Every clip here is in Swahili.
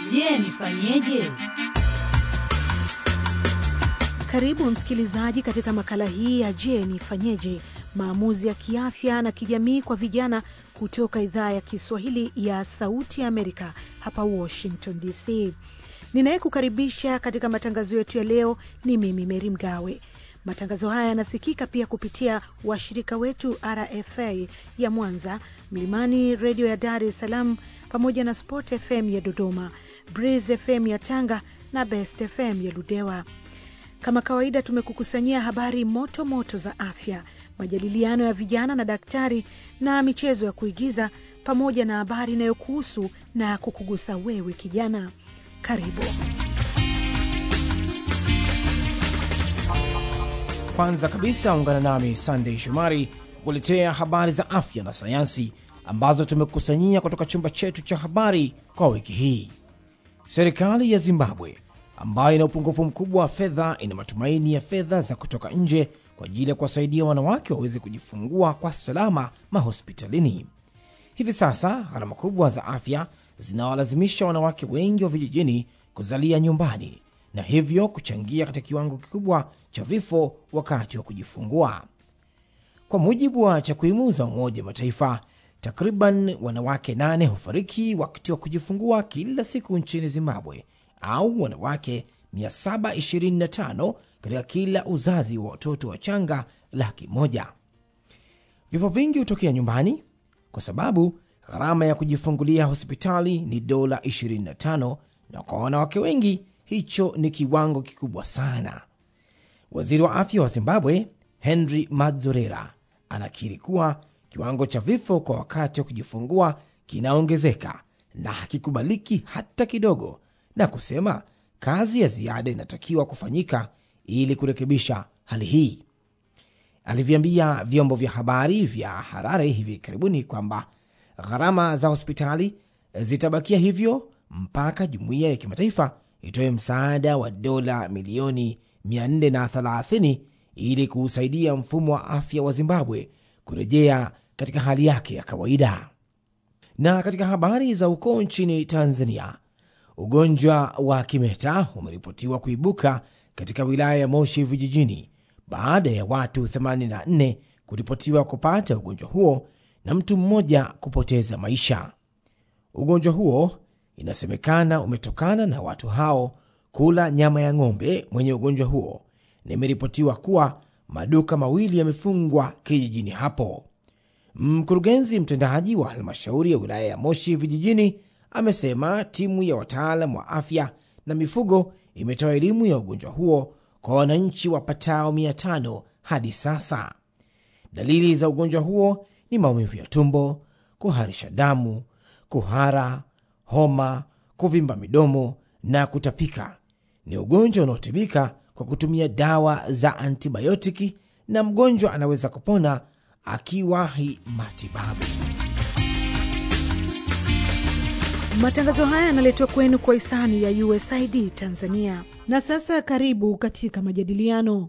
Je, nifanyeje? Karibu msikilizaji katika makala hii ya Je, nifanyeje? Maamuzi ya kiafya na kijamii kwa vijana kutoka idhaa ya Kiswahili ya Sauti ya Amerika hapa Washington DC. Ninayekukaribisha katika matangazo yetu ya leo ni mimi Mary Mgawe. Matangazo haya yanasikika pia kupitia washirika wetu RFA ya Mwanza, Mlimani Radio ya Dar es Salaam, pamoja na Sport FM ya Dodoma, Breeze FM ya Tanga na Best FM ya Ludewa. Kama kawaida tumekukusanyia habari moto moto za afya, majadiliano ya vijana na daktari na michezo ya kuigiza, pamoja na habari inayokuhusu na kukugusa wewe kijana. Karibu. Kwanza kabisa ungana nami Sunday Shomari kukuletea habari za afya na sayansi ambazo tumekukusanyia kutoka chumba chetu cha habari kwa wiki hii. Serikali ya Zimbabwe ambayo ina upungufu mkubwa wa fedha ina matumaini ya fedha za kutoka nje kwa ajili ya kuwasaidia wanawake waweze kujifungua kwa salama mahospitalini. Hivi sasa gharama kubwa za afya zinawalazimisha wanawake wengi wa vijijini kuzalia nyumbani na hivyo kuchangia katika kiwango kikubwa cha vifo wakati wa kujifungua. Kwa mujibu wa takwimu za Umoja wa Mataifa, takriban wanawake 8 hufariki wakati wa kujifungua kila siku nchini Zimbabwe, au wanawake 725 katika kila uzazi wa watoto wachanga 100,000. Vifo vingi hutokea nyumbani kwa sababu gharama ya kujifungulia hospitali ni dola 25, na kwa wanawake wengi hicho ni kiwango kikubwa sana. Waziri wa afya wa Zimbabwe, Henry Madzorera, anakiri kuwa kiwango cha vifo kwa wakati wa kujifungua kinaongezeka na hakikubaliki hata kidogo, na kusema kazi ya ziada inatakiwa kufanyika ili kurekebisha hali hii. Aliviambia vyombo vya habari vya Harare hivi karibuni kwamba gharama za hospitali zitabakia hivyo mpaka jumuiya ya kimataifa itoe msaada wa dola milioni 430 ili kusaidia mfumo wa afya wa Zimbabwe kurejea katika hali yake ya kawaida. Na katika habari za ukoo nchini Tanzania, ugonjwa wa kimeta umeripotiwa kuibuka katika wilaya ya Moshi vijijini baada ya watu 84 kuripotiwa kupata ugonjwa huo na mtu mmoja kupoteza maisha. Ugonjwa huo inasemekana umetokana na watu hao kula nyama ya ng'ombe mwenye ugonjwa huo, na imeripotiwa kuwa maduka mawili yamefungwa kijijini hapo. Mkurugenzi mtendaji wa halmashauri ya wilaya ya Moshi vijijini amesema timu ya wataalam wa afya na mifugo imetoa elimu ya ugonjwa huo kwa wananchi wapatao 500 hadi sasa. Dalili za ugonjwa huo ni maumivu ya tumbo, kuharisha damu, kuhara, homa, kuvimba midomo na kutapika. Ni ugonjwa unaotibika kwa kutumia dawa za antibiotiki na mgonjwa anaweza kupona akiwahi matibabu. Matangazo haya yanaletwa kwenu kwa hisani ya USAID Tanzania. Na sasa karibu katika majadiliano.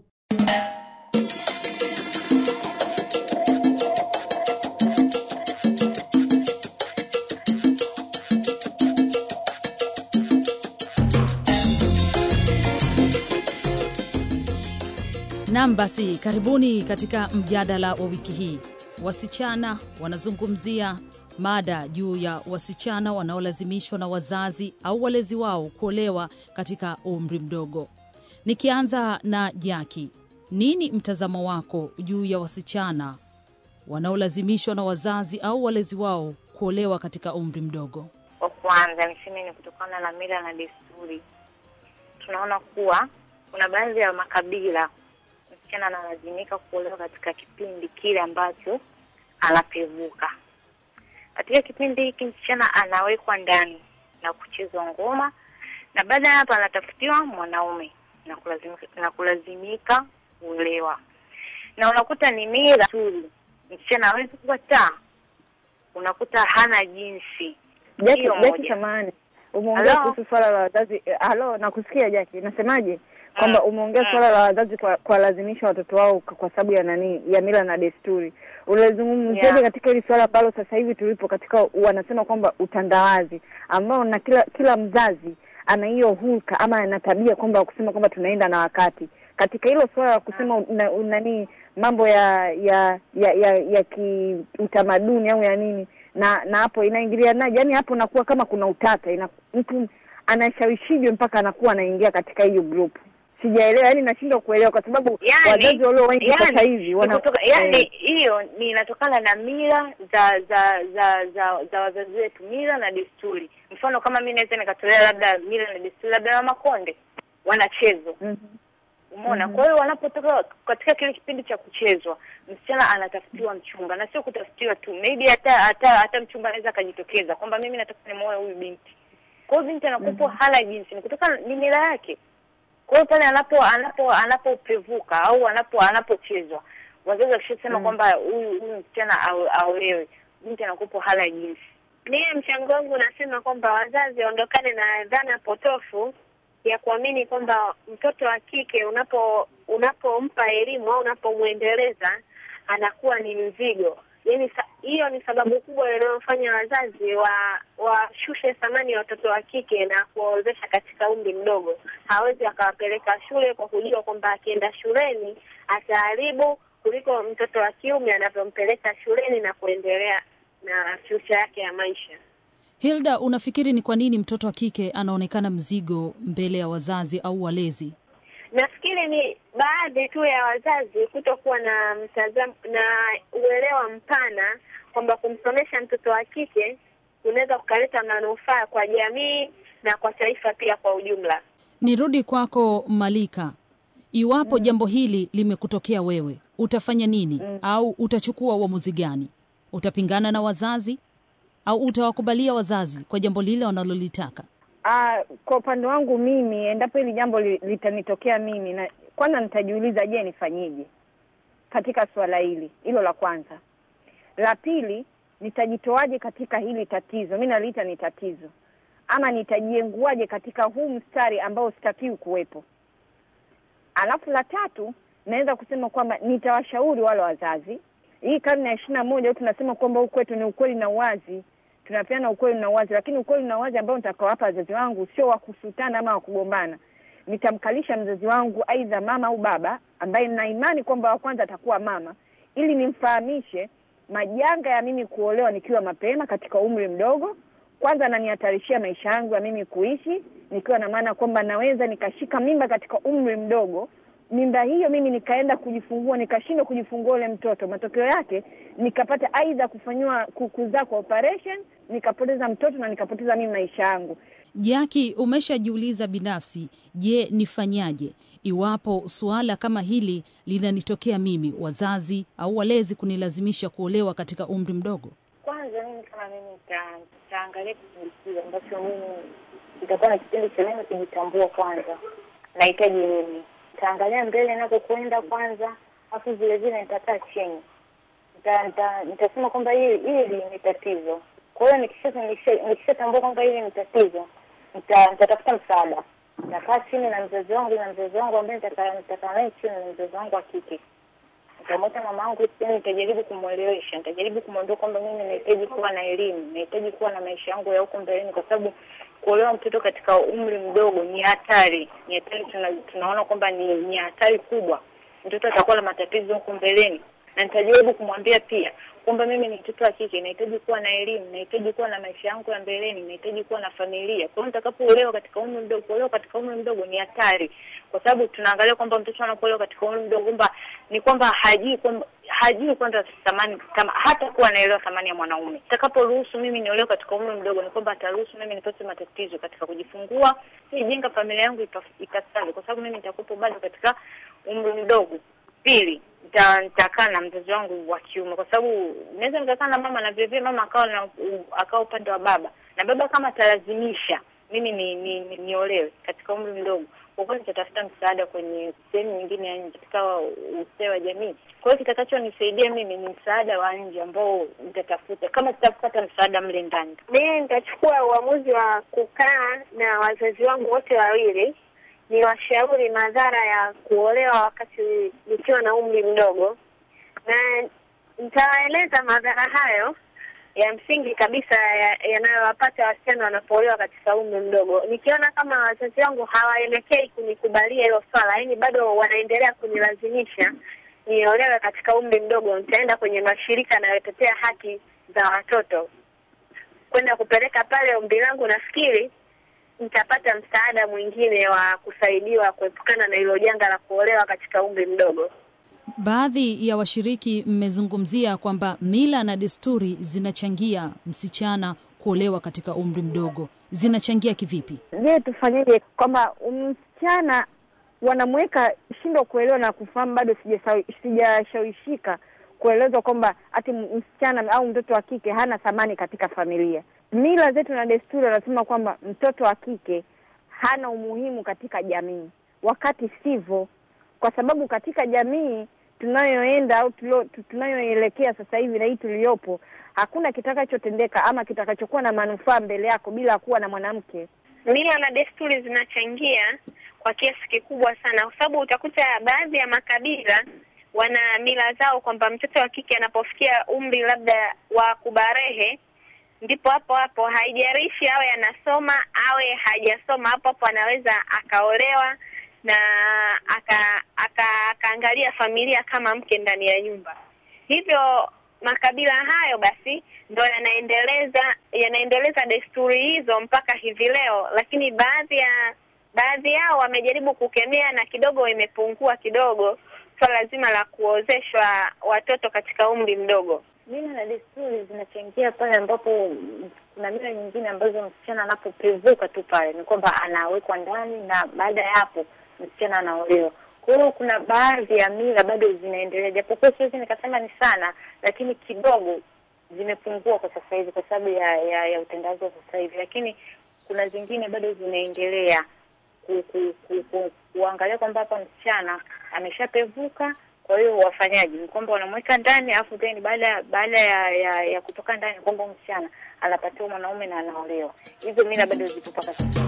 Basi karibuni katika mjadala wa wiki hii. Wasichana wanazungumzia mada juu ya wasichana wanaolazimishwa na wazazi au walezi wao kuolewa katika umri mdogo. Nikianza na Jackie, nini mtazamo wako juu ya wasichana wanaolazimishwa na wazazi au walezi wao kuolewa katika umri mdogo? Kwa kwanza niseme ni kutokana na mila na desturi. Tunaona kuwa kuna baadhi ya makabila msichana analazimika kuolewa katika kipindi kile ambacho anapevuka. Katika kipindi hiki msichana anawekwa ndani na kuchezwa ngoma, na baada ya hapo anatafutiwa mwanaume na kulazimika kuolewa. Na unakuta ni mila nzuri, msichana hawezi kukataa, unakuta hana jinsi. Jackie samani. Umeongea kuhusu swala la wazazi. Halo, nakusikia Jackie. Nasemaje? Kwamba umeongea swala la wazazi kwa lazimisha watoto wao kwa sababu ya ya mila na desturi. Unazungumziaje katika hili swala ambalo sasa hivi tulipo katika wanasema kwamba utandawazi ambao na kila mzazi ana hiyo hulka ama ana tabia kwamba kusema kwamba tunaenda na wakati. Katika hilo swala la kusema mambo ya kiutamaduni au ya nini na hapo inaingiliana, yani hapo nakuwa kama kuna utata, mtu anashawishijwe mpaka anakuwa anaingia katika hiyo group. Sijaelewa, yani nashindwa kuelewa kwa sababu wazazi walio wengi sasa hivi hiyo ni inatokana na mila za wazazi wetu, mila na desturi. Mfano kama mimi naweza nikatolea labda mila na desturi labda na Makonde wanachezo. Umeona? Kwa hiyo wanapotoka katika kile kipindi cha kuchezwa, msichana anatafutiwa mchumba, na sio kutafutiwa tu, maybe hata mchumba anaweza kujitokeza kwamba mimi nataka nimuoe huyu binti. Kwa hiyo binti anakuwa hana jinsi, ni kutoka ni mila yake. Kwa hiyo pale anapopevuka au anapochezwa, wazazi wakisema kwamba huyu msichana aolewe, binti anakuwa hana jinsi. Mimi mchango wangu nasema kwamba wazazi waondokane na dhana potofu ya kuamini kwamba mtoto wa kike unapompa elimu au unapomuendeleza anakuwa ni mzigo. Yaani hiyo ni sababu kubwa inayofanya wazazi washushe thamani ya watoto wa kike na kuwaozesha katika umri mdogo. Hawezi akawapeleka shule kwa kujua kwamba akienda shuleni ataharibu kuliko mtoto wa kiume anavyompeleka shuleni na kuendelea na future yake ya maisha. Hilda, unafikiri ni kwa nini mtoto wa kike anaonekana mzigo mbele ya wazazi au walezi? Nafikiri ni baadhi tu ya wazazi kutokuwa na mtazamo na uelewa mpana kwamba kumsomesha mtoto wa kike unaweza kukaleta manufaa kwa jamii na kwa taifa pia kwa ujumla. Nirudi kwako Malika. Iwapo jambo hili limekutokea wewe, utafanya nini au utachukua uamuzi gani? Utapingana na wazazi au utawakubalia wazazi kwa jambo lile wanalolitaka? Kwa upande wangu mimi, endapo hili jambo litanitokea mimi, na kwanza nitajiuliza, je, nifanyeje katika swala hili? Hilo la kwanza. La pili, nitajitoaje katika hili tatizo? Mimi naliita ni tatizo. Ama nitajienguaje katika huu mstari ambao sitakiwi kuwepo? Alafu la tatu, naweza kusema kwamba nitawashauri wale wazazi. Hii karne ya 21 tunasema kwamba ukwetu ni ukweli na uwazi. Tunapeana ukweli na uwazi, lakini ukweli na uwazi ambao nitakawapa wazazi wangu sio wa kusutana ama wa kugombana. Nitamkalisha mzazi wangu aidha mama au baba, ambaye nina imani kwamba wa kwanza atakuwa mama, ili nimfahamishe majanga ya mimi kuolewa nikiwa mapema katika umri mdogo. Kwanza ananihatarishia maisha yangu ya mimi kuishi, nikiwa na maana kwamba naweza nikashika mimba katika umri mdogo. Mimba hiyo mimi nikaenda kujifungua, nikashindwa kujifungua ule mtoto. Matokeo yake nikapata aidha kufanywa kuzaa kwa operation, nikapoteza mtoto na nikapoteza mimi maisha yangu. Jackie, umeshajiuliza binafsi, je, nifanyaje iwapo suala kama hili linanitokea mimi, wazazi au walezi kunilazimisha kuolewa katika umri mdogo? Kwanza mimi kama mimi nitaangalia kujisikia ambacho mimi nitakuwa na kipindi cha mimi kujitambua kwanza. Nahitaji nini? Nitaangalia mbele ninapokwenda kwanza, afu vile vile nitakaa chini. Nitasema kwamba hili ni tatizo. Kwa hiyo nikishatambua kwamba hili ni tatizo, nitatafuta msaada. Nitakaa chini na mzazi wangu ambaye nitakaa naye chini na mzazi wangu wa kike. Nitamwita mama yangu chini, nitajaribu kumuelewesha, nitajaribu kumwambia kwamba mimi nahitaji kuwa na elimu, nahitaji kuwa na maisha yangu ya huko mbeleni, kwa sababu kuolewa mtoto katika umri mdogo ni hatari. Ni hatari, tunaona kwamba ni hatari kubwa. Mtoto atakuwa na matatizo huko mbeleni. Na nitajaribu kumwambia pia kwamba mimi ni mtoto wa kike, nahitaji kuwa na elimu, nahitaji kuwa na maisha yangu ya mbeleni, nahitaji kuwa na familia. Kwa hiyo nitakapoolewa katika umri mdogo, kuolewa katika umri mdogo ni hatari. Kwa sababu tunaangalia kwamba mtoto anapolewa katika umri mdogo ni kwamba hajui kwanza thamani, kama hata kuwa anaelewa thamani ya mwanaume. Nitakaporuhusu mimi niolewe katika umri mdogo, ni kwamba ataruhusu mimi nipate matatizo katika kujifungua, sijenga familia yangu ipasavyo, kwa sababu mimi nitakuwa bado katika umri mdogo. Pili, nitakaa na mzazi wangu wa kiume, kwa sababu naweza nikakaa na mama na vile mama akao upande wa baba, na baba kama atalazimisha mimi niolewe katika umri mdogo, kwa kweli nitatafuta msaada kwenye sehemu nyingine ya nje katika ustawi wa jamii. Kwa hiyo kitakachonisaidia mimi ni msaada wa nje ambao nitatafuta. Kama sitapata msaada mle ndani, mimi nitachukua uamuzi wa kukaa na wazazi wangu wote wawili, ni washauri madhara ya kuolewa wakati nikiwa na umri mdogo, na nitawaeleza madhara hayo ya msingi kabisa yanayowapata wasichana wanapoolewa katika umri mdogo. Nikiona kama wazazi wangu hawaelekei kunikubalia hilo swala, yaani bado wanaendelea kunilazimisha niolewe katika umri mdogo, nitaenda kwenye mashirika yanayotetea haki za watoto kwenda kupeleka pale ombi langu. Nafikiri nitapata msaada mwingine wa kusaidiwa kuepukana na hilo janga la kuolewa katika umri mdogo. Baadhi ya washiriki mmezungumzia kwamba mila na desturi zinachangia msichana kuolewa katika umri mdogo. Zinachangia kivipi? Je, tufanyeje kwamba msichana wanamweka shindo kuelewa na kufahamu? Bado sijashawishika kuelezwa kwamba ati msichana au mtoto wa kike hana thamani katika familia. Mila zetu na desturi wanasema kwamba mtoto wa kike hana umuhimu katika jamii, wakati sivyo, kwa sababu katika jamii tunayoenda au tunayoelekea sasa hivi na hii tuliyopo, hakuna kitakachotendeka ama kitakachokuwa na manufaa mbele yako bila kuwa na mwanamke. Mila na desturi zinachangia kwa kiasi kikubwa sana, kwa sababu utakuta baadhi ya makabila wana mila zao kwamba mtoto wa kike anapofikia umri labda wa kubarehe, ndipo hapo haijalishi awe anasoma awe hajasoma, hapo anaweza akaolewa na akaangalia familia kama mke ndani ya nyumba. Hivyo makabila hayo basi ndio yanaendeleza desturi hizo mpaka hivi leo, lakini baadhi yao wamejaribu kukemea na kidogo imepungua kidogo swala zima la kuozeshwa watoto katika umri mdogo. Mila na desturi zinachangia pale ambapo kuna mila nyingine ambazo msichana anapopevuka tu pale ni kwamba anawekwa ndani na baada ya hapo msichana anaolewa. Kwa hiyo kuna baadhi ya mila bado zinaendelea, japokuwa siwezi nikasema ni sana, lakini kidogo zimepungua kwa sasa hivi kwa sababu ya utendaji wa sasa hivi, lakini kuna zingine bado zinaendelea kuangalia kwamba hapa msichana ameshapevuka. Kwa hiyo wafanyaji ni kwamba wanamweka ndani afu then baada ya kutoka ndani kwamba msichana anapatiwa mwanaume na anaolewa. Hizo mila bado zipo mpaka sasa.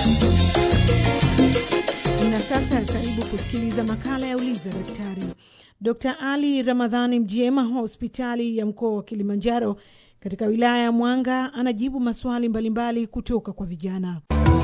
Na sasa karibu kusikiliza makala ya Uliza Daktari. Dr. Ali Ramadhani Mjema, hospitali ya mkoa wa Kilimanjaro katika wilaya ya Mwanga, anajibu maswali mbalimbali kutoka kwa vijana.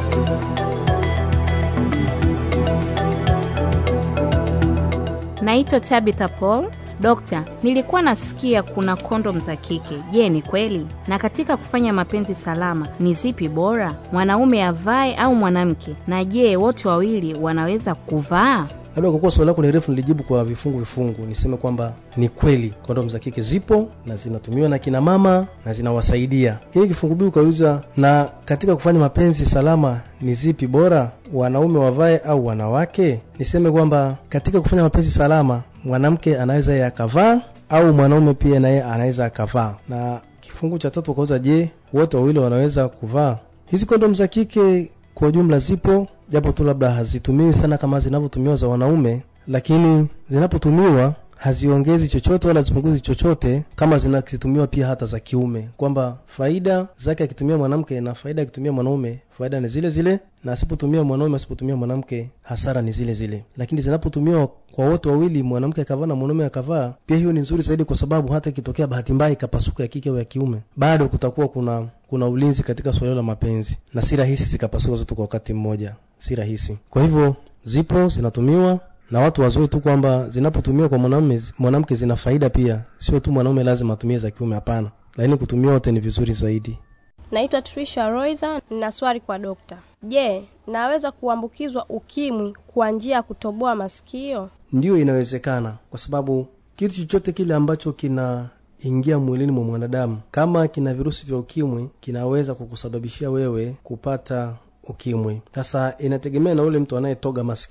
Naitwa Tabitha Paul. Dokta, nilikuwa nasikia kuna kondom za kike. Je, ni kweli? Na katika kufanya mapenzi salama ni zipi bora, mwanaume avae au mwanamke? Na je, wote wawili wanaweza kuvaa? Labda kwa kuwa swali lako ni refu nilijibu kwa vifungu. Niseme kwamba ni kweli kondom za kike zipo na zinatumiwa na kina mama na zinawasaidia. Kile kifungu B ukauliza, na katika kufanya mapenzi salama ni zipi bora, wanaume wavae au wanawake? Niseme kwamba katika kufanya mapenzi salama mwanamke anaweza yakavaa au mwanaume pia naye anaweza akavaa. Na kifungu cha 3 ukauliza, je, wote wawili wanaweza kuvaa? Hizi kondom za kike kwa ujumla zipo, japo tu labda hazitumiwi sana kama zinavyotumiwa za wanaume, lakini zinapotumiwa haziongezi chochote wala zipunguzi chochote kama zinatumiwa pia hata za kiume, kwamba faida zake akitumia mwanamke na faida akitumia mwanaume faida ni zile zile, na asipotumia mwanaume asipotumia mwanamke hasara ni zile zile. Lakini zinapotumiwa kwa wote wawili, mwanamke akavaa na mwanaume akavaa, pia hiyo ni nzuri zaidi, kwa sababu hata ikitokea bahati mbaya ikapasuka ya kike au ya kiume, bado kutakuwa kuna ulinzi katika swala la mapenzi, na si rahisi zikapasuka zote kwa wakati mmoja, si rahisi. Kwa hivyo zipo, zinatumiwa, na watu wazoe tu kwamba zinapotumiwa kwa mwanamke zina faida pia, sio tu mwanaume lazima atumie za kiume, hapana, lakini kutumia wote ni vizuri zaidi. Naitwa Trisha Roiza, nina swali kwa dokta. Je, naweza kuambukizwa ukimwi kwa njia ya kutoboa masikio? Ndio, inawezekana, kwa sababu kitu chochote kile ambacho kinaingia mwilini mwa mwanadamu kama kina virusi vya ukimwi kinaweza kukusababishia wewe kupata ukimwi. Sasa inategemea na ule mtu anayetoga masikio.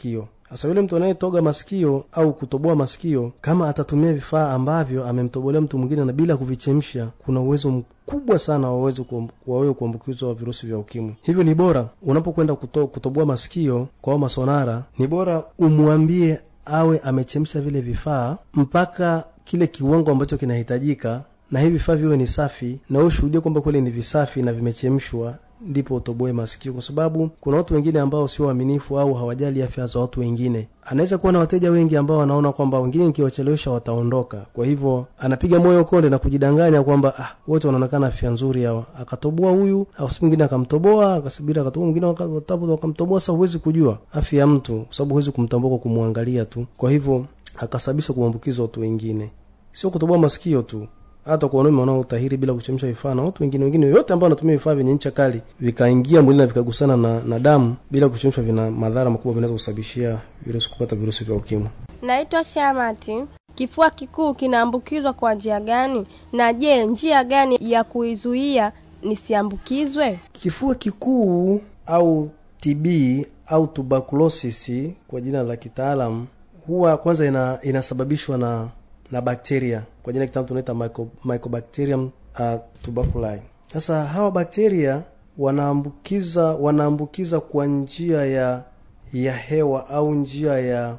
Sasa yule mtu anayetoga masikio au kutoboa masikio, kama atatumia vifaa ambavyo amemtobolea mtu mwingine na bila kuvichemsha, kuna uwezo mkubwa sana wa wewe kuambukizwa virusi vya ukimwi. Hivyo ni bora unapokwenda kutoboa masikio kwa masonara, ni bora umwambie awe amechemsha vile vifaa mpaka kile kiwango ambacho kinahitajika, na hivi vifaa viwe ni safi, na ushuhudie kwamba kweli ni visafi na vimechemshwa, ndipo utoboe masikio. Kwa sababu kuna watu wengine ambao sio waaminifu au hawajali afya za watu wengine. Anaweza kuwa na wateja wengi ambao wanaona kwamba wengine nikiwachelewesha wataondoka, kwa hivyo anapiga moyo konde na kujidanganya kwamba wote wanaonekana afya nzuri hawa, akatoboa huyu au siku nyingine akamtoboa, akasubiri akatoboa mwingine akamtoboa. Sasa huwezi kujua afya ya mtu kwa sababu huwezi kumtambua kwa kumwangalia tu, kwa hivyo akasababisha kuambukiza watu wengine. Sio kutoboa masikio tu, hata kwa wanaume wanaotahiri bila kuchemsha vifaa, na watu wengine yote ambao wanatumia vifaa vyenye ncha kali vikaingia mwilini na vikagusana na damu bila kuchemsha, vina madhara makubwa, vinaweza kusababishia kupata virusi vya ukimwi. Naitwa Shamati. Kifua kikuu kinaambukizwa kwa njia gani? Na je, njia gani ya kuizuia nisiambukizwe? Kifua kikuu au TB au tuberculosis kwa jina la kitaalamu, huwa kwanza inasababishwa na bakteria. Kwa jina kitaalamu tunaita Mycobacterium tuberculosis. Sasa hawa bakteria wanaambukiza kwa njia ya hewa au njia ya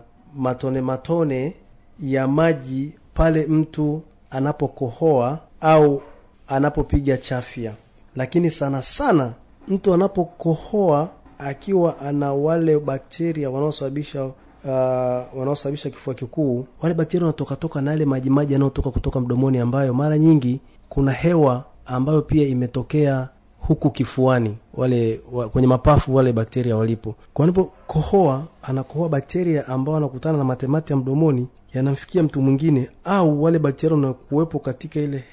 matone ya maji pale mtu anapokohoa au anapopiga chafya. Lakini sana sana mtu anapokohoa akiwa ana wale bakteria wanaosababisha kifua kikuu, wale bakteria wanatoka na yale maji yanayotoka kutoka mdomoni, ambayo mara nyingi kuna hewa ambayo pia imetokea huku kifuani, kwenye mapafu wale bakteria walipo. Kwa anapokohoa, anakohoa bakteria ambao wanakutana na matemate ya mdomoni, yanamfikia mtu mwingine, au wale bakteria wanakuwepo katika ile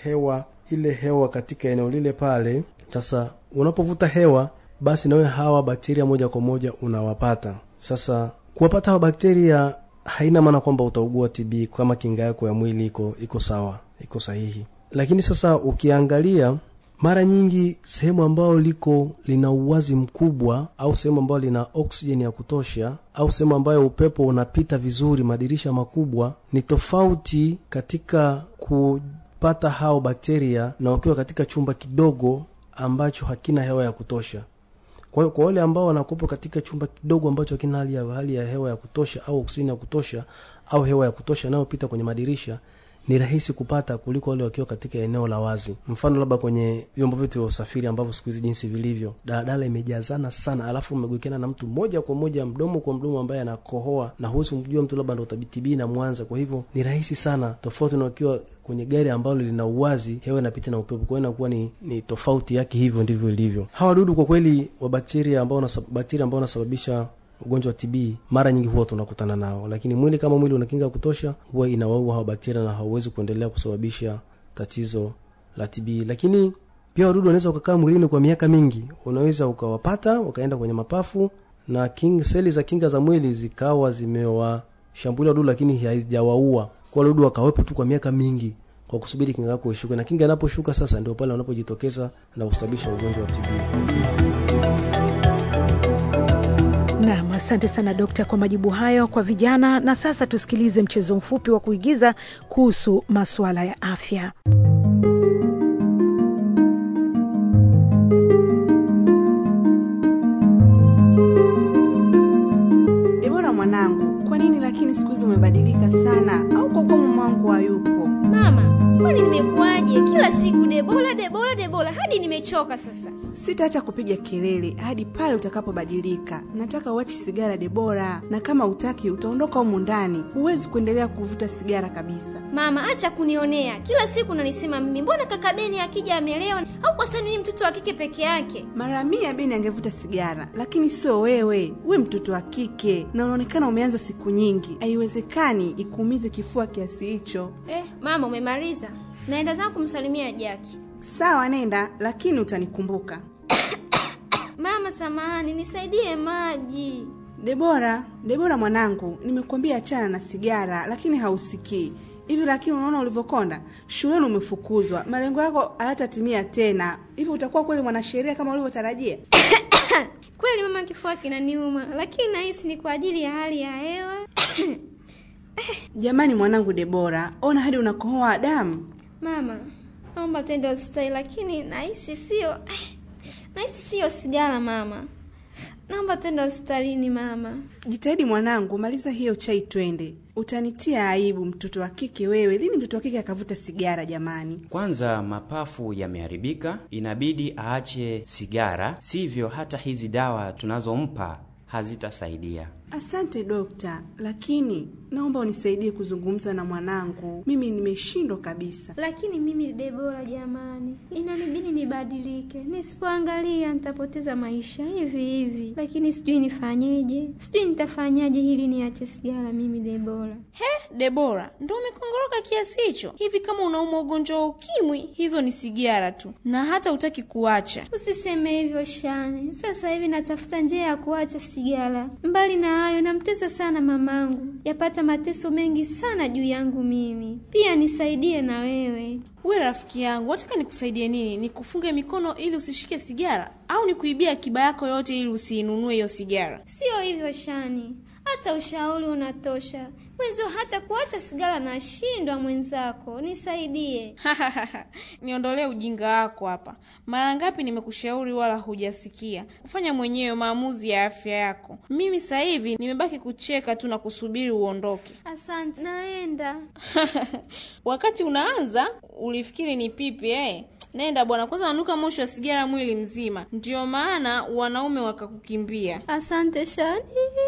hewa katika eneo lile pale. Sasa unapovuta hewa, basi nawe hawa bakteria moja kwa moja unawapata. Sasa kuwapata hawa bakteria haina maana kwamba utaugua TB kama kinga yako ya mwili iko sawa, iko sahihi. Lakini sasa ukiangalia, mara nyingi sehemu ambayo lina uwazi mkubwa, au sehemu ambayo lina oksijeni ya kutosha, au sehemu ambayo upepo unapita vizuri, madirisha makubwa, ni tofauti katika kupata hao bakteria na ukiwa katika chumba kidogo ambacho hakina hewa ya kutosha. Kwa wale ambao wanakupo katika chumba kidogo ambacho hakina hali ya hewa ya kutosha au oksijeni ya kutosha au hewa ya kutosha inayopita kwenye madirisha, ni rahisi kupata kuliko wale wakiwa katika eneo la wazi. Mfano labda kwenye vyombo vyetu vya usafiri ambavyo siku hizi jinsi vilivyo, daladala imejazana sana, alafu umegokana na mtu moja kwa moja, mdomo kwa mdomo, ambaye anakohoa na huwezi kumjua mtu labda ndo TB na Mwanza. Kwa hivyo ni rahisi sana, tofauti na ukiwa kwenye gari ambalo lina uwazi, hewa inapita na upepo, kwa hiyo inakuwa ni tofauti yake. Hivyo ndivyo ilivyo. Hawa wadudu kwa kweli wa bakteria ambao wanasababisha ugonjwa wa TB mara nyingi huwa tunakutana nao, lakini mwili kama mwili una kinga kutosha, huwa inawaua hao bakteria na hauwezi kuendelea kusababisha tatizo la TB. Lakini pia wadudu wanaweza kukaa mwilini kwa miaka mingi. Unaweza ukawapata wakaenda kwenye mapafu na seli za kinga za mwili zikawa zimewashambulia wadudu, lakini haijawaua. Kwa wadudu wakawepo tu kwa miaka mingi kwa kusubiri kinga yako ishuke, na kinga inaposhuka sasa ndio pale wanapojitokeza na kusababisha ugonjwa wa TB. Naam, asante sana Dokta kwa majibu hayo kwa vijana. Na sasa tusikilize mchezo mfupi wa kuigiza kuhusu masuala ya afya. Debora mwanangu, kwa nini lakini siku hizi umebadilika sana? Au kwa kuwa mume wangu hayupo? Mama, kwani nimekuaje? Kila siku Debora hadi nimechoka sasa. Sitaacha kupiga kelele hadi pale utakapobadilika. Nataka uache sigara Debora, na kama utaki utaondoka humu ndani. Huwezi kuendelea kuvuta sigara kabisa. Mama, acha kunionea. Kila siku unanisema mimi, mbona kaka Beni akija amelewa? Au kwa sababu ni mtoto wa kike peke yake? Mara 100 Beni angevuta sigara, lakini sio wewe. Wewe mtoto wa kike na unaonekana umeanza siku nyingi. Haiwezekani ikuumize kifua kiasi hicho. Mama umemaliza? Naenda zangu kumsalimia Jaki. Sawa, nenda, lakini utanikumbuka. Mama samahani, nisaidie maji. Debora mwanangu, nimekuambia achana na sigara lakini hausikii. Hivi lakini unaona ulivyokonda? Shuleni umefukuzwa. Malengo yako hayatatimia tena. Hivi utakuwa kweli mwanasheria kama ulivyotarajia? Kweli mama, kifua kinaniuma, lakini nahisi ni kwa ajili ya hali ya hewa. Jamani mwanangu Debora, ona hadi unakohoa damu. Mama, naomba twende hospitali, lakini nahisi sio sigara mama. Naomba twende hospitalini mama. Jitahidi mwanangu, maliza hiyo chai twende. Utanitia aibu mtoto wa kike wewe. Lini mtoto wa kike akavuta sigara jamani? Kwanza mapafu yameharibika, inabidi aache sigara, sivyo hata hizi dawa tunazompa hazitasaidia. Asante dokta, lakini naomba unisaidie kuzungumza na mwanangu. Mimi nimeshindwa kabisa. Lakini mimi Debora jamani, inanibidi nibadilike. Nisipoangalia nitapoteza maisha hivi. Lakini sijui nifanyeje. Sijui nitafanyaje hili niache sigara mimi Debora. Debora, ndio umekongoroka kiasi hicho? Hivi kama unaumwa ugonjwa wa ukimwi, hizo ni sigara tu. Na hata hutaki kuacha. Usiseme hivyo Shani. Sasa hivi natafuta njia ya kuacha sigara. Mbali na hayo namtesa sana mamangu. Yapata mateso mengi sana juu yangu mimi. Pia nisaidie na wewe. Wewe rafiki yangu, wataka nikusaidie nini? Nikufunge mikono ili usishike sigara au nikuibia akiba yako yote ili usiinunue hiyo sigara? Sio hivyo Shani. Hata ushauri unatosha. Mwenzo hata kuacha sigara na shindwa mwenzako. Nisaidie. Niondolee ujinga wako hapa. Mara ngapi nimekushauri wala hujasikia. Kufanya mwenyewe maamuzi ya afya yako. Mimi sasa hivi nimebaki kucheka tu na kusubiri uondoke. Asante, naenda. Wakati unaanza ulifikiri ni pipi Nenda bwana, kwanza wanuka moshi wa sigara mwili mzima. Ndio maana wanaume wakakukimbia. Asante Shani.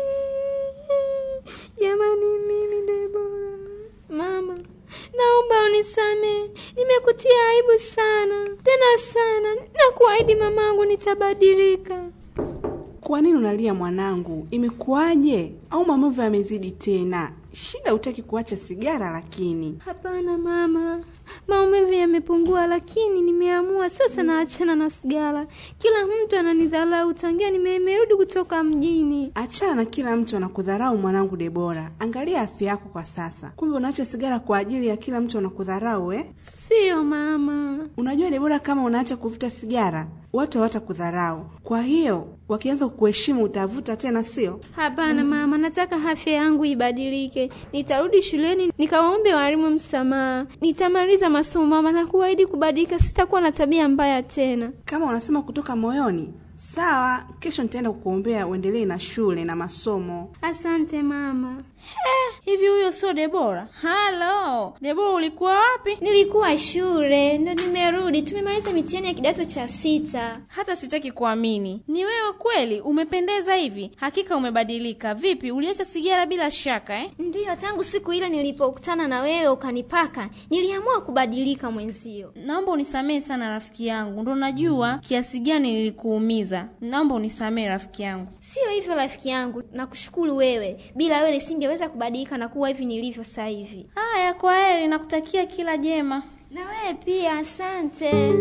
Jamani mimi Debora. Mama, naomba unisamee. Nimekutia aibu sana. Tena sana. Na kuahidi mamangu nitabadilika. Kwa nini unalia mwanangu? Imekuaje? Au maumivu yamezidi tena? Shida hutaki kuacha sigara lakini. Hapana mama. Maumivu yamepungua lakini nimeamua sasa naachana na sigara. Kila mtu ananidharau tangia nimerudi kutoka mjini. Achana na kila mtu anakudharau mwanangu Debora. Angalia afya yako kwa sasa. Kumbe unaacha sigara kwa ajili ya kila mtu anakudharau Sio mama. Unajua Debora, kama unaacha kuvuta sigara, watu hawatakudharau. Kwa hiyo wakianza kukuheshimu utavuta tena sio? Hapana mama, nataka afya yangu ibadilike. Nitarudi shuleni nikawaombe walimu msamaha. Nitamaliza masomo mama, na kuahidi kubadilika, sitakuwa na tabia mbaya tena. Kama unasema kutoka moyoni, sawa, kesho nitaenda kukuombea uendelee na shule na masomo. Asante mama. Hivi huyo sio Debora? Halo, Debora ulikuwa wapi? Nilikuwa shule, ndo nimerudi. Tumemaliza mitihani ya kidato cha 6. Hata sitaki kuamini. Ni wewe kweli? Umependeza hivi. Hakika umebadilika. Vipi, uliacha sigara bila shaka Ndiyo, tangu siku ile nilipokutana na wewe ukanipaka, niliamua kubadilika mwenzio. Naomba unisamee sana rafiki yangu. Ndo najua kiasi gani nilikuumiza. Naomba unisamee rafiki yangu. Sio hivyo rafiki yangu, nakushukuru wewe. Bila wewe nisingeweza kubadilika na kuwa hivi nilivyo sasa hivi. Haya, kwaheri, nakutakia kila jema. Na wewe pia, asante.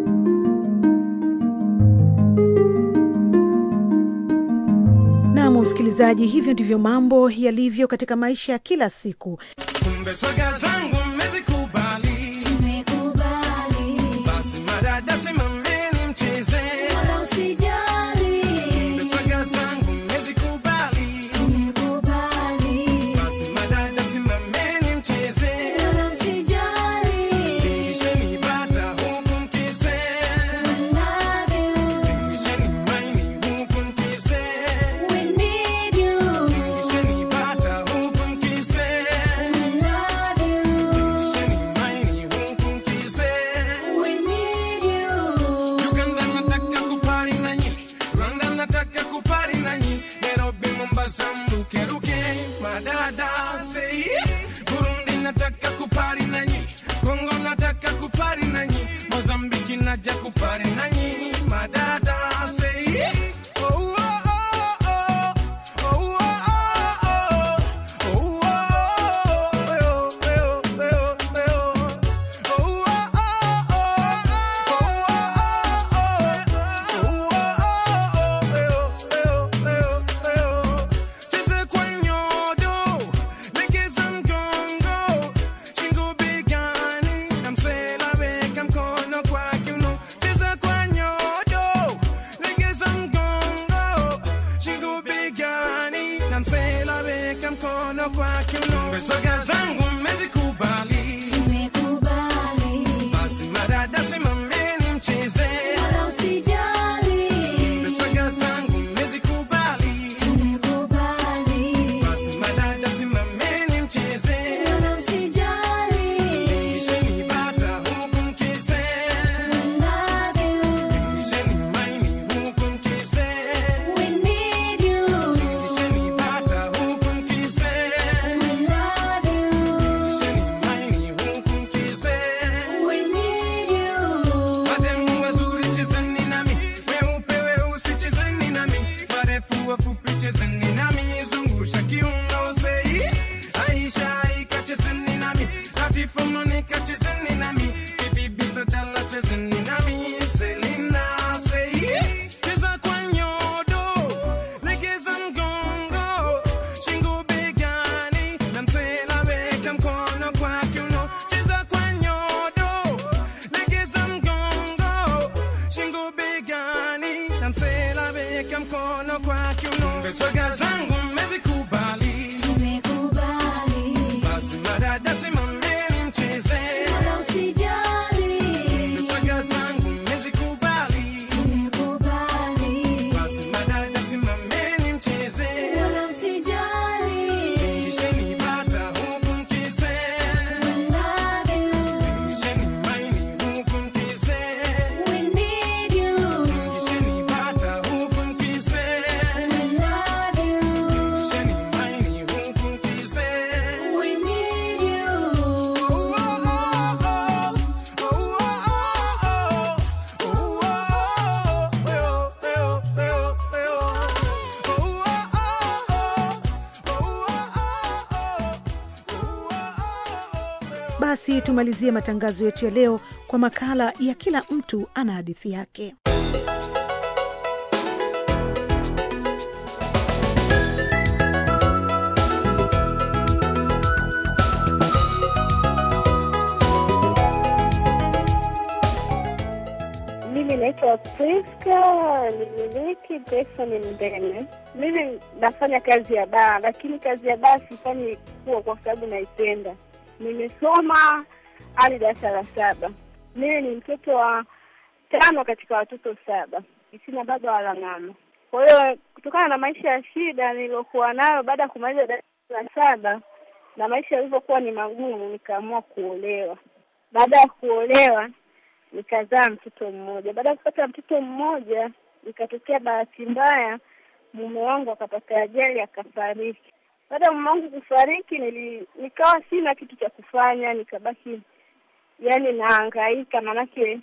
Naam msikilizaji, hivyo ndivyo mambo yalivyo katika maisha ya kila siku. Kumbe soga zangu mmezikubali. Tumekubali. Basi madada simameni mcheze. Wala usijali. Kumbe soga zangu mmezikubali. Tumekubali. Basi madada simameni mcheze. Wala usijali. Tingisheni bata huku mkise. We love you. Tingisheni maini huku mkise. We need you. Tingisheni bata huku mkise. We love you. Tingisheni maini huku mkise. We need you. Uganda nataka kupari nanyi, Rwanda nataka kupari nanyi, Nairobi Mombasa mrukeruke madada say. Burundi nataka kupari nanyi, Kongo nataka kupari nanyi, Mozambiki naja kupari nanyi madada say. Oh oh oh oh oh oh oh oh mkono kwa kiuno. Swaga zangu mmezikubali, tumekubali. basi madada simameni mcheze, Wala usijali. swaga zangu mmezikubali, Tumekubali. basi madada simameni mcheze, Wala usijali. isheni bata huku mkise, Love you. isheni maini huku mkise, We need you. isheni bata huku mkise, Love you. isheni maini huku mkise. We need you. Mademu wazuri chezeni nami, weupe weusi chezeni nami, warefu wafupi chezeni nami, zungusha kiuno sei, Aisha Aika chezeni nami, Latifa Monica chezeni nami, Bibi Stella chezeni nami, Selena sei, cheza kwa nyodo, legeza mgongo, shingo begani, na msela weka mkono kwa kiuno, cheza kwa nyodo, legeza mgongo, shingo begani, na msela weka mkono kwa kiuno. Swaga zangu mmezikubali, Tumekubali. basi madada simameni mcheze, Wala usijali. swaga zangu mmezikubali, Tumekubali. basi madada simameni mcheze, Wala usijali. isheni bata huku mkise, Love you. isheni maini huku mkise, We need you. isheni bata huku mkise, Love you. isheni maini huku mkise. We need you. Basi tumalizie matangazo yetu ya leo kwa makala ya kila mtu ana hadithi yake. Mimi naitwa Priska, nimiliki Jackson Mbene. Mimi nafanya kazi ya baa, lakini kazi ya baa sifanyi kwa sababu naipenda. Nimesoma hadi darasa la 7. Mimi ni mtoto wa 5 katika watoto 7. Sina baba wala mama. Kwa hiyo kutokana na maisha ya shida niliyokuwa nayo baada ya kumaliza darasa la 7 na maisha yalivyokuwa ni magumu, nikaamua kuolewa. Baada ya kuolewa nikazaa mtoto mmoja. Baada ya kupata mtoto mmoja, ikatokea bahati mbaya, mume wangu akapata ajali akafariki. Baada ya mume wangu kufariki, nikawa sina kitu cha kufanya, nikabaki yani nahangaika, manake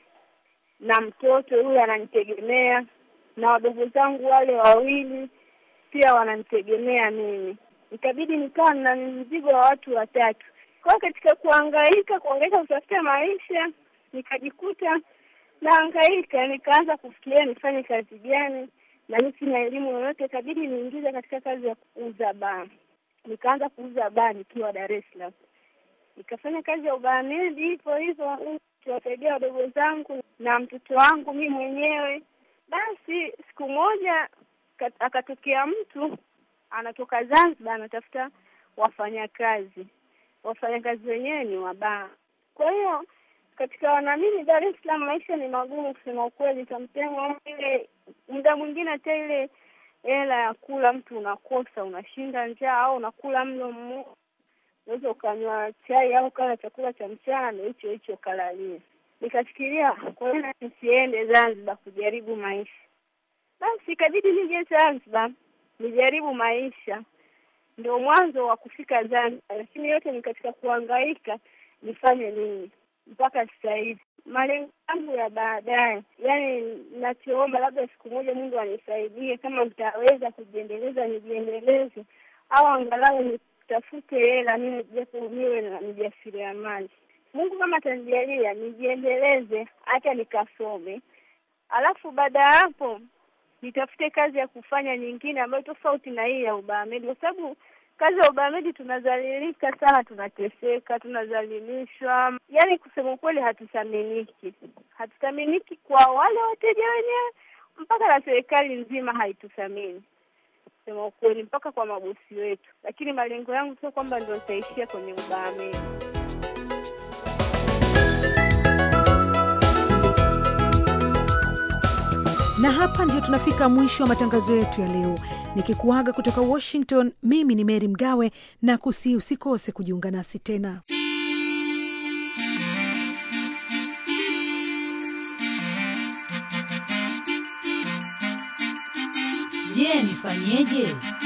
na mtoto yule ananitegemea na wadogo zangu wale wawili pia wananitegemea mimi. Ikabidi nikawa na mzigo wa watu 3. Kwa hiyo katika kuhangaika kutafuta maisha, nikajikuta nahangaika, nikaanza kufikiria nifanye kazi gani, na mimi sina elimu yoyote. Ikabidi niingize katika kazi ya kuuza baa. Nikaanza kuuza baa nikiwa Dar es Salaam. Nikafanya kazi ya ubarmedi hivyo kuwasaidia wadogo zangu na mtoto wangu mimi mwenyewe. Basi siku moja akatokea mtu anatoka Zanzibar anatafuta wafanyakazi. Wafanyakazi wenyewe ni wa baa. Kwa hiyo katika wanamini Dar es Salaam maisha ni magumu kusema ukweli. Sometimes ile muda mwingine hata ile hela ya kula mtu unakosa, unashinda njaa, au unakula mlo mmoja, unaweza ukanywa chai au kala chakula cha mchana hicho kalalia. Nikafikiria kwa nini nisiende Zanzibar kujaribu maisha. Basi ikabidi nije Zanzibar nijaribu maisha. Ndio mwanzo wa kufika Zanzibar, lakini yote ni katika kuhangaika nifanye nini mpaka sasa hivi. Malengo yangu ya baadaye, yani nachoomba labda siku moja Mungu anisaidie, kama nitaweza kujiendeleza nijiendeleze, au angalau nitafute hela mimi japo niwe na mjasiriamali. Mungu kama atanijalia nijiendeleze hata nikasome. Alafu baada ya hapo nitafute kazi ya kufanya nyingine ambayo tofauti na hii ya ubarmedi, kwa sababu kazi ya ubarmedi tunazalilika sana, tunateseka, tunazalilishwa. Yani kusema kweli hatuthaminiki. Hatuthaminiki kwa wale wateja wenyewe, mpaka na serikali nzima haituthamini. kusema ukweli, mpaka kwa mabosi wetu. Lakini malengo yangu sio kwamba ndio nitaishia kwenye ubahameni. Na hapa ndio tunafika mwisho wa matangazo yetu ya leo. Nikikuaga kutoka Washington, mimi ni Mary Mgawe na usikose kujiunga nasi tena. Je, nifanyeje?